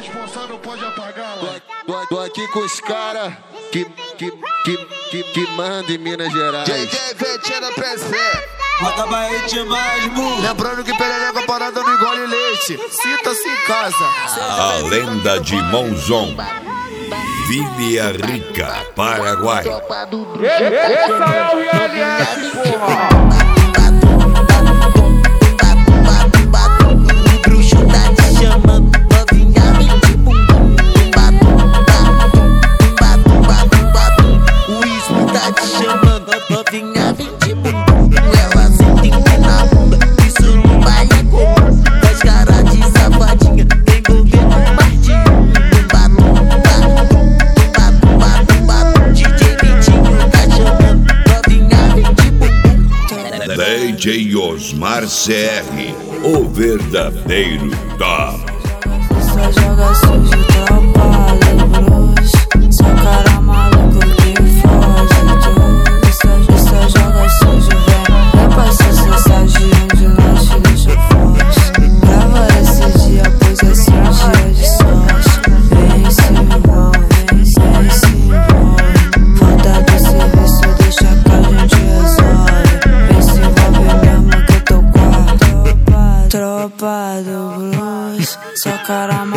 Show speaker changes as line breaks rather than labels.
responsável pode apagar,
Tô aqui com os caras que mandam em Minas Gerais.
Acaba ritmo.
Lembrando que perereca parada não engole leite. Sinta-se em casa.
A lenda de Monzon, Vila Rica, Paraguai.
Essa é o ILS, porra!
DJ Osmar CR, o verdadeiro top.
Só joga sujo, tropa do blues. Só cara maluco que foge. Só joga sujo, vem pra sucesso de lanche, deixa forte. Grava esse dia, pois esse é um dia de sorte. Vem se envolve. Volta do serviço, deixa que a gente resolve. Vem se envolve mesmo que eu tô com a tropa do blues. Só cara